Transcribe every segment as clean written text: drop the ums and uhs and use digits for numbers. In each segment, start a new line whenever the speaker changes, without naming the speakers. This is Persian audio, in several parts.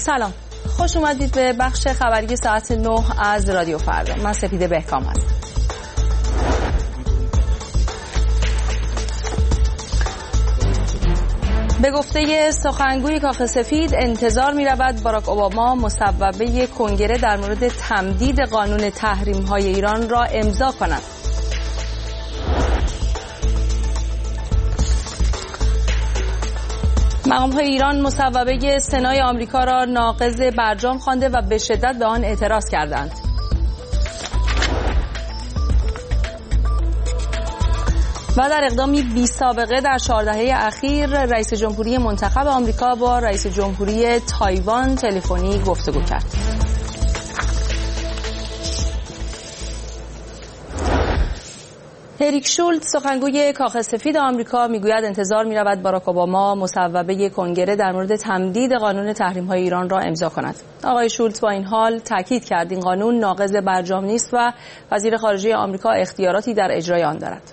سلام، خوش اومدید به بخش خبری ساعت 9 از رادیو فردا. من سپیده بهکام هستم. به گفته سخنگوی کاخ سفید انتظار می‌رود باراک اوباما مصوبه کنگره در مورد تمدید قانون تحریم‌های ایران را امضا کند. مقام‌های ایران مصوبه سنای آمریکا را ناقض برجام خوانده و به شدت به آن اعتراض کردند. و در اقدامی بی سابقه در 4 دهه اخیر رئیس جمهوری منتخب آمریکا با رئیس جمهوری تایوان تلفنی گفتگو کرد. اریک شولتز سخنگوی کاخ سفید آمریکا میگوید انتظار می‌رود باراک اوباما مصوبه کنگره در مورد تمدید قانون تحریم‌های ایران را امضا کند. آقای شولتز با این حال تاکید کرد این قانون ناقض برجام نیست و وزیر خارجه آمریکا اختیاراتی در اجرای آن دارد.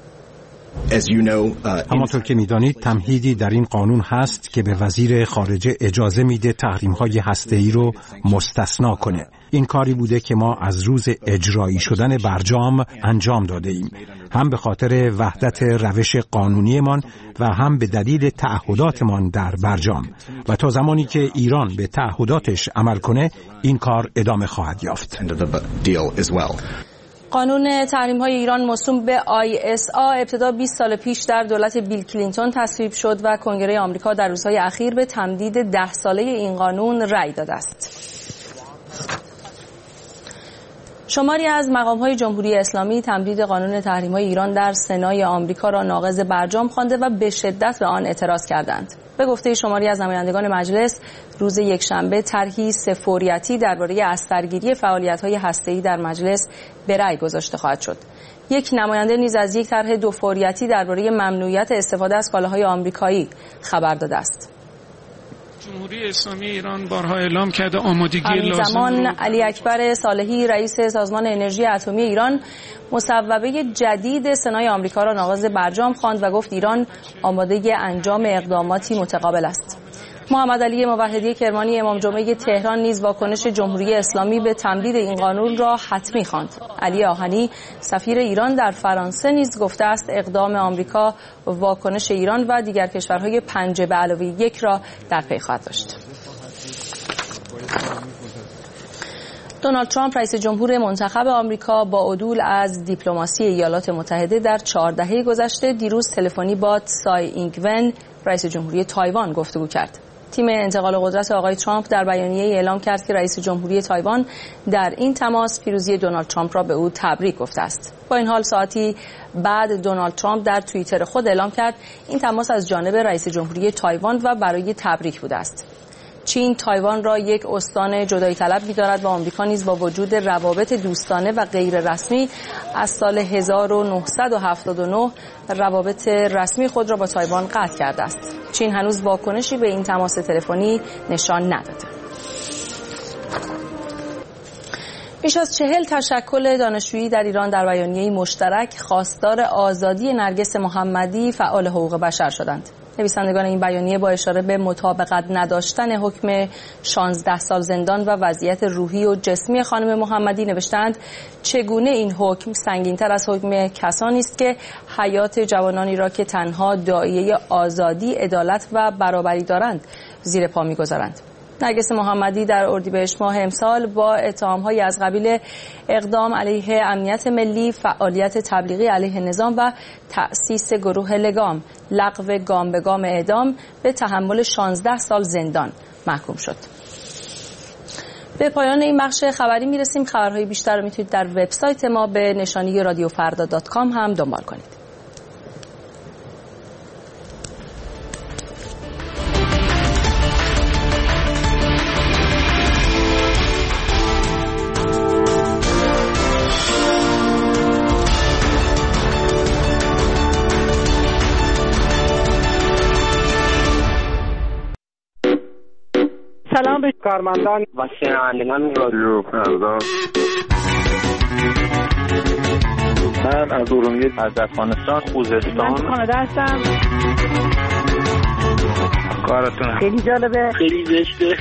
همانطور که می‌دانید تمهیدی در این قانون هست که به وزیر خارجه اجازه میده تحریم‌های هسته‌ای رو مستثنا کنه. این کاری بوده که ما از روز اجرایی شدن برجام انجام داده ایم، هم به خاطر وحدت روش قانونیمان و هم به دلیل تعهداتمان در برجام، و تا زمانی که ایران به تعهداتش عمل کنه این کار ادامه خواهد یافت.
قانون تحریم‌های ایران موسوم به ISA ابتدا 20 سال پیش در دولت بیل کلینتون تصویب شد و کنگره آمریکا در روزهای اخیر به تمدید 10 ساله این قانون رأی داده است. شماری از مقام‌های جمهوری اسلامی تمدید قانون تحریم‌های ایران در سنای آمریکا را ناقض برجام خوانده و به شدت به آن اعتراض کردند. به گفته شماری از نمایندگان مجلس، روز یکشنبه طرحی سه‌فوریتی درباره اثرگیری فعالیت‌های هسته‌ای در مجلس به رأی گذاشته خواهد شد. یک نماینده نیز از یک طرح 2 فوریتی درباره ممنوعیت استفاده از کالاهای آمریکایی خبر داده است.
جمهوری اسلامی ایران بارها اعلام کرده آمادگی لازم
زمان علی اکبر صالحی رئیس سازمان انرژی اتمی ایران مصوبه جدید سنای آمریکا را ناقض برجام خواند و گفت ایران آماده انجام اقداماتی متقابل است. محمد علی موحدی کرمانی امام جمعه تهران نیز واکنش جمهوری اسلامی به تمدید این قانون را حتمی خواند. علی آهنی سفیر ایران در فرانسه نیز گفته است اقدام آمریکا واکنش ایران و دیگر کشورهای 5+1 را در پی خواهد داشت. دونالد ترامپ رئیس جمهور منتخب آمریکا با عدول از دیپلماسی ایالات متحده در 4 دهه گذشته دیروز تلفنی با سای اینگ-ون رئیس جمهوری تایوان گفتگو کرد. تیم انتقال قدرت آقای ترامپ در بیانیه‌ای اعلام کرد که رئیس جمهوری تایوان در این تماس پیروزی دونالد ترامپ را به او تبریک گفته است. با این حال ساعتی بعد دونالد ترامپ در توییتر خود اعلام کرد این تماس از جانب رئیس جمهوری تایوان و برای تبریک بوده است. چین تایوان را یک استان جدایی طلب می‌دارد و آمریکا نیز با وجود روابط دوستانه و غیر رسمی از سال 1979 روابط رسمی خود را با تایوان قطع کرده است. چین هنوز واکنشی به این تماس تلفنی نشان نداده. بیش از 40 تشکل دانشجویی در ایران در بیانیه‌ای مشترک خواستار آزادی نرگس محمدی فعال حقوق بشر شدند. نویسندگان این بیانیه با اشاره به مطابقت نداشتن حکم 16 سال زندان و وضعیت روحی و جسمی خانم محمدی نوشتند چگونه این حکم سنگین‌تر از حکم کسانی است که حیات جوانانی را که تنها داعیه آزادی، عدالت و برابری دارند زیر پا می‌گذارند. نرگس محمدی در اردیبهشت ماه امسال با اتهام‌هایی از قبیل اقدام علیه امنیت ملی، فعالیت تبلیغی علیه نظام و تأسیس گروه لگام، لغو گام به گام اعدام به تحمل 16 سال زندان محکوم شد. به پایان این بخش خبری میرسیم. خبرهای بیشتر رو میتونید در وبسایت ما به نشانی radiofarda.com هم دنبال کنید.
سلام به کارمندان و شنوندگان رادیو فردا.
من از ارومیه، از افغانستان، خوزستان،
من کانادا هستم. کارتون
خیلی جالبه،
خیلی زشته.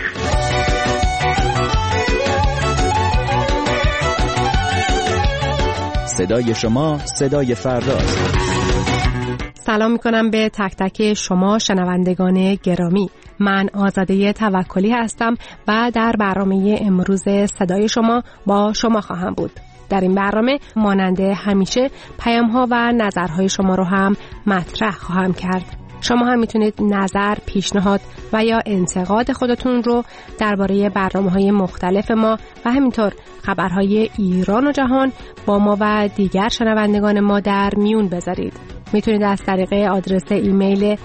صدای شما صدای فرداست.
سلام میکنم به تک تک شما شنوندگان گرامی. من آزاده توکلی هستم و در برنامه امروز صدای شما با شما خواهم بود. در این برنامه مانند همیشه پیام‌ها و نظرهای شما رو هم مطرح خواهم کرد. شما هم میتونید نظر، پیشنهاد و یا انتقاد خودتون رو درباره برنامه‌های مختلف ما و همینطور خبرهای ایران و جهان با ما و دیگر شنوندگان ما در میون بذارید. میتونید از طریق آدرس ایمیل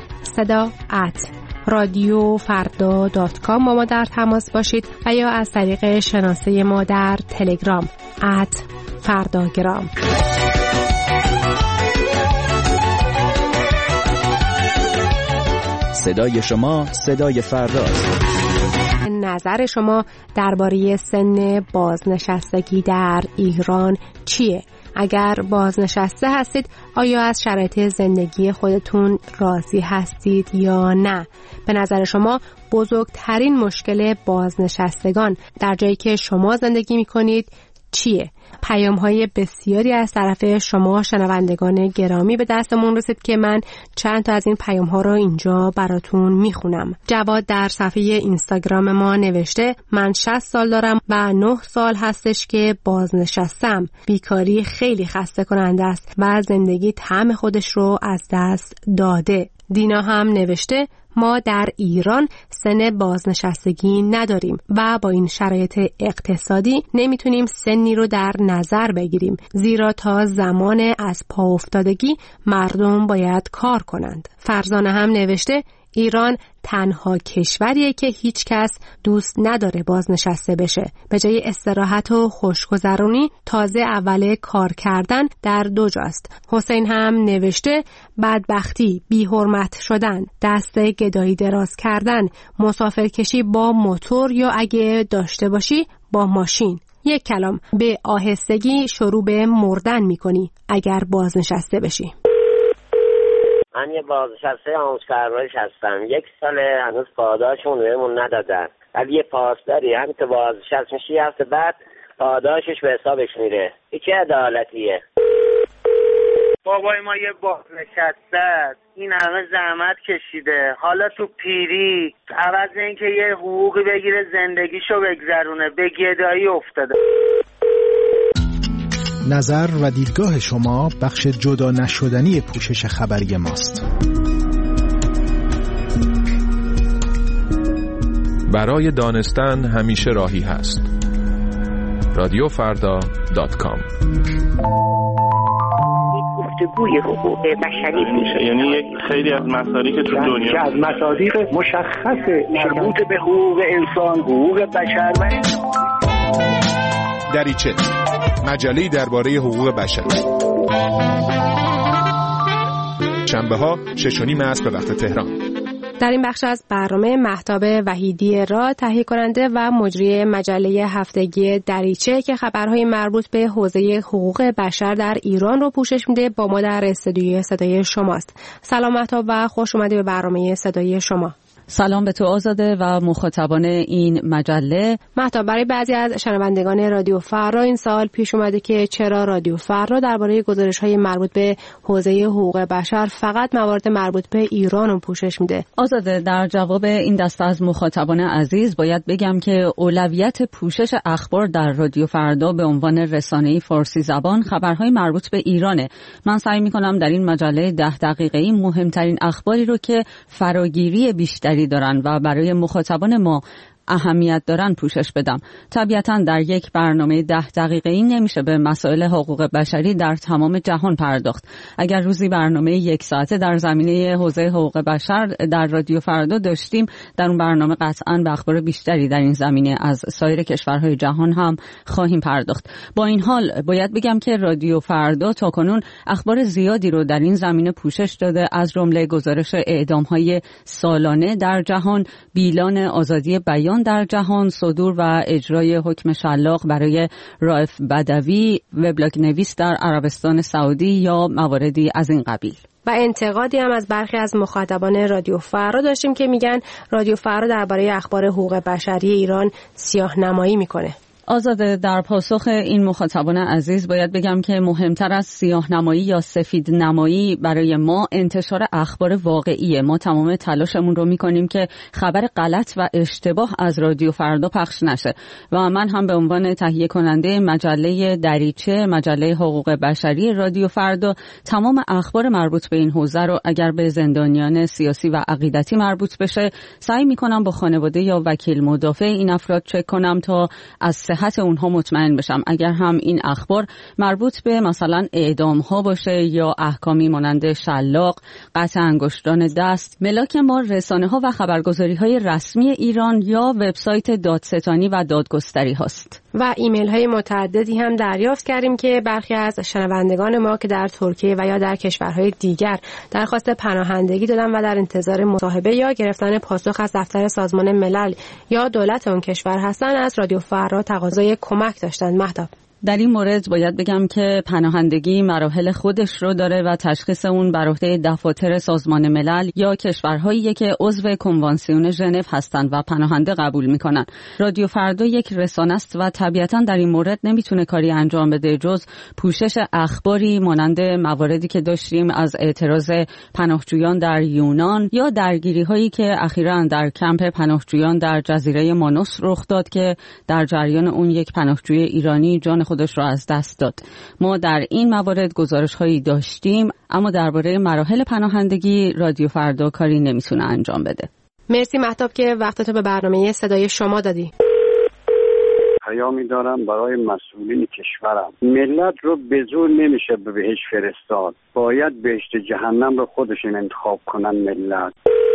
sada@radiofarda.com با ما در تماس باشید و یا از طریق شناسه ما در تلگرام @فرداگرام.
صدای شما صدای فرداست.
نظر شما درباره سن بازنشستگی در ایران چیه؟ اگر بازنشسته هستید آیا از شرایط زندگی خودتون راضی هستید یا نه؟ به نظر شما بزرگترین مشکل بازنشستگان در جایی که شما زندگی می‌کنید چیه؟ پیام‌های بسیاری از طرف شما شنوندگان گرامی به دستمون رسید که من چند تا از این پیام‌ها رو اینجا براتون میخونم. جواد در صفحه اینستاگرام ما نوشته من 60 سال دارم و 9 سال هستش که بازنشستم. بیکاری خیلی خسته کننده است و زندگی طعم خودش رو از دست داده. دینا هم نوشته ما در ایران سن بازنشستگی نداریم و با این شرایط اقتصادی نمیتونیم سنی رو در نظر بگیریم، زیرا تا زمان از پا افتادگی مردم باید کار کنند. فرزانه هم نوشته ایران تنها کشوریه که هیچ کس دوست نداره بازنشسته بشه. به جای استراحت و خوشگذرونی تازه اول کار کردن در دو جاست. حسین هم نوشته بدبختی، بی‌حرمت شدن، دست گدایی دراز کردن، مسافرکشی با موتور یا اگه داشته باشی با ماشین. یک کلام به آهستگی شروع به مردن میکنی اگر بازنشسته بشی.
من یه بازنشسته آموزشپرورش هستم. 1 سال هنوز پاداشمون بهمون ندادن. ولی یه پاسداری هم که بازنشسته میشی هفته بعد پاداشش به حسابش میره. این چه عدالتیه؟
بابای ما یه بازنشسته است، این همه زحمت کشیده، حالا تو پیری عوض اینکه یه حقوقی بگیره زندگیشو بگذرونه به گدایی افتاده.
نظر و دیدگاه شما بخش جدا نشدنی پوشش خبری ماست.
برای دانستن همیشه راهی هست. radiofarda.com.
گفتگوی حقوق بشری میشه،
یعنی یک خیلی از مسائلی که تو دنیا
از مصادیق مشخص مربوط به حقوق انسان، حقوق بشر و
دریچه، مجله‌ای درباره حقوق بشر. شنبه‌ها 6:30 عصر به وقت تهران.
در این بخش از برنامه مهتاب وحیدی را تهیه کننده و مجری مجله هفتگی دریچه که خبرهای مربوط به حوزه حقوق بشر در ایران رو پوشش میده با ما در استودیوی صدای شماست. سلام مهتاب و خوش اومدی به برنامه صدای شما.
سلام به تو آزاده و مخاطبان این مجله.
مهتاب، برای بعضی از شنوندگان رادیو فردا این سوال پیش اومده که چرا رادیو فردا درباره گزارش‌های مربوط به حوزه حقوق بشر فقط موارد مربوط به ایران رو پوشش میده؟
آزاده، در جواب این دسته از مخاطبان عزیز باید بگم که اولویت پوشش اخبار در رادیو فردا به عنوان رسانه‌ای فارسی زبان خبرهای مربوط به ایرانه. من سعی می‌کنم در این مجله 10 دقیقه‌ای مهمترین اخباری رو که فراگیری بیشتری دارن و برای مخاطبان ما اهمیت دارن پوشش بدم. طبیعتاً در یک برنامه 10 دقیقه‌ای نمیشه به مسائل حقوق بشری در تمام جهان پرداخت. اگر روزی برنامه 1 ساعته در زمینه حوزه حقوق بشر در رادیو فردا داشتیم، در اون برنامه قطعاً به اخبار بیشتری در این زمینه از سایر کشورهای جهان هم خواهیم پرداخت. با این حال باید بگم که رادیو فردا تاکنون اخبار زیادی رو در این زمینه پوشش داده، از جمله گزارش اعدام‌های سالانه در جهان، بیلان آزادی بیان در جهان، صدور و اجرای حکم شلاق برای رائف بدوی، وبلاگ نویس در عربستان سعودی یا مواردی از این قبیل.
و انتقادی هم از برخی از مخاطبان رادیو فردا داشتیم که میگن رادیو فردا درباره اخبار حقوق بشری ایران سیاه‌نمایی میکنه.
آزاده، در پاسخ این مخاطبان عزیز باید بگم که مهمتر از سیاه‌نمایی یا سفید نمایی برای ما انتشار اخبار واقعیه. ما تمام تلاشمون رو میکنیم که خبر غلط و اشتباه از رادیو فردا پخش نشه و من هم به عنوان تهیه کننده مجله دریچه، مجله حقوق بشری رادیو فردا، تمام اخبار مربوط به این حوزه رو اگر به زندانیان سیاسی و عقیدتی مربوط بشه سعی میکنم با خانواده یا وکیل مدافع این افراد چک کنم تا از صحت اونها مطمئن بشم. اگر هم این اخبار مربوط به مثلا اعدام ها باشه یا احکامی مانند شلاق، قطع انگشتان دست، ملاک ما رسانه ها و خبرگزاری های رسمی ایران یا وبسایت دادستانی و دادگستری هاست.
و ایمیل های متعددی هم دریافت کردیم که برخی از شنوندگان ما که در ترکیه و یا در کشورهای دیگر درخواست پناهندگی دادن و در انتظار مصاحبه یا گرفتن پاسخ از دفتر سازمان ملل یا دولت اون کشور هستن، از رادیو فردا تقاضای کمک داشتن. مهتاب،
در این مورد باید بگم که پناهندگی مراحل خودش رو داره و تشخیص اون بر عهده دفاتر سازمان ملل یا کشورهایی که عضو کنوانسیون ژنو هستند و پناهنده قبول میکنن. رادیو فردا یک رسانه است و طبیعتاً در این مورد نمیتونه کاری انجام بده جز پوشش اخباری مانند مواردی که داشتیم از اعتراض پناهجویان در یونان یا درگیری هایی که اخیراً در کمپ پناهجویان در جزیره مانوس رخ داد که در جریان اون یک پناهجوی ایرانی جان خودش را از دست داد. ما در این موارد گزارش هایی داشتیم، اما درباره مراحل پناهندگی رادیو فردا کاری نمیتونه انجام بده.
مرسی مهتاب که وقتتو به برنامه صدای شما دادی.
پیامی دارم برای مسئولین کشورم. ملت رو به زور نمیشه به بهشت فرستاد. باید بهشت جهنم رو خودشون انتخاب کنن ملت.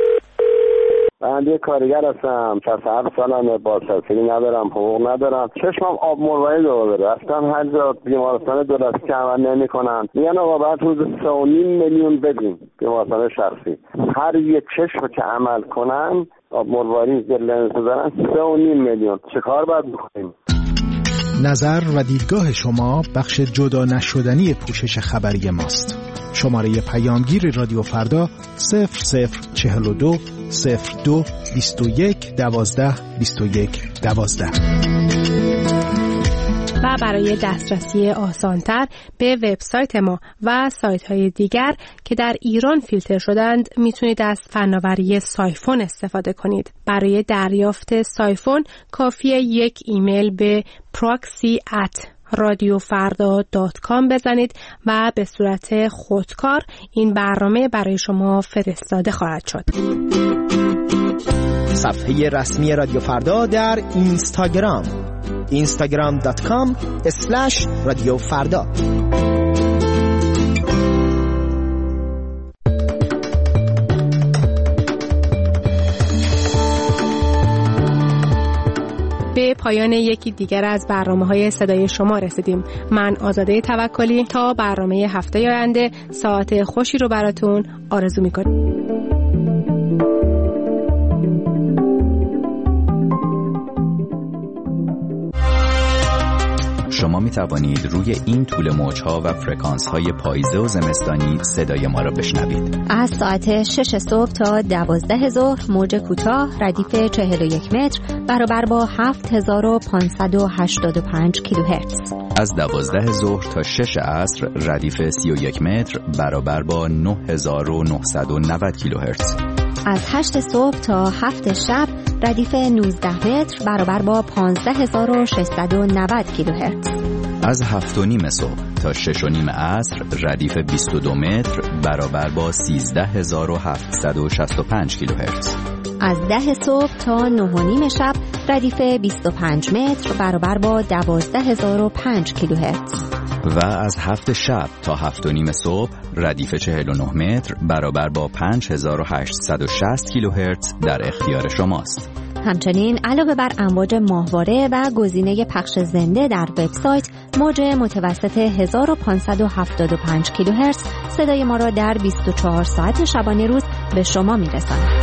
من یه کارگر هستم، 67 سالمه، بازنشستگی ندارم، حقوق ندارم، چشمم آب مروارید داره. رفتم هر جا بیمارستان دولتی که عمل نمی‌کنن میگن آقا بعد روز 3.5 میلیون بدیم بیمارستان شخصی. هر یک چشم که عمل کنن آب مروارید لنز بزنن 3.5 میلیون. چه کار باید بکنیم؟
نظر و دیدگاه شما بخش جدا نشدنی پوشش خبری ماست. شماره پیامگیر رادیو فردا 0042 02 21 12 21 12.
و برای دسترسی آسانتر به وبسایت ما و سایت‌های دیگر که در ایران فیلتر شدند میتونید از فناوری سایفون استفاده کنید. برای دریافت سایفون کافیه یک ایمیل به proxy@radiofarda.com بزنید و به صورت خودکار این برنامه برای شما فرستاده خواهد شد.
صفحه رسمی رادیو فردا در اینستاگرام instagram.com/رادیوفردا.
به پایان یکی دیگر از برنامه‌های صدای شما رسیدیم. من آزاده توکلی تا برنامه هفته آینده ساعت خوشی رو براتون آرزو می‌کنم.
شما می توانید روی این طول موج‌ها و فرکانس‌های پاییزه و زمستانی صدای ما را بشنوید.
از ساعت 6 صبح تا 12 ظهر موج کوتاه ردیف 41 متر برابر با 7585 کیلوهرتز.
از 12 ظهر تا 6 عصر ردیف 31 متر برابر با 9990 کیلوهرتز.
از 8 صبح تا 7 شب ردیف 19 متر برابر با 15690 کیلوهرتز.
از 7:30 صبح تا 6:30 عصر ردیف 22 متر برابر با 13765 کیلوهرتز.
از 10 صبح تا 9:30 شب ردیف 25 متر برابر با 12005 کیلوهرتز.
و از 7 شب تا 7:30 صبح ردیف 49 متر برابر با 5860 کیلوهرتز در اختیار شماست.
همچنین علاوه بر امواج ماهواره و گزینه پخش زنده در وبسایت، موج متوسط 1575 کیلوهرتز صدای ما را در 24 ساعت شبانه روز به شما میرساند.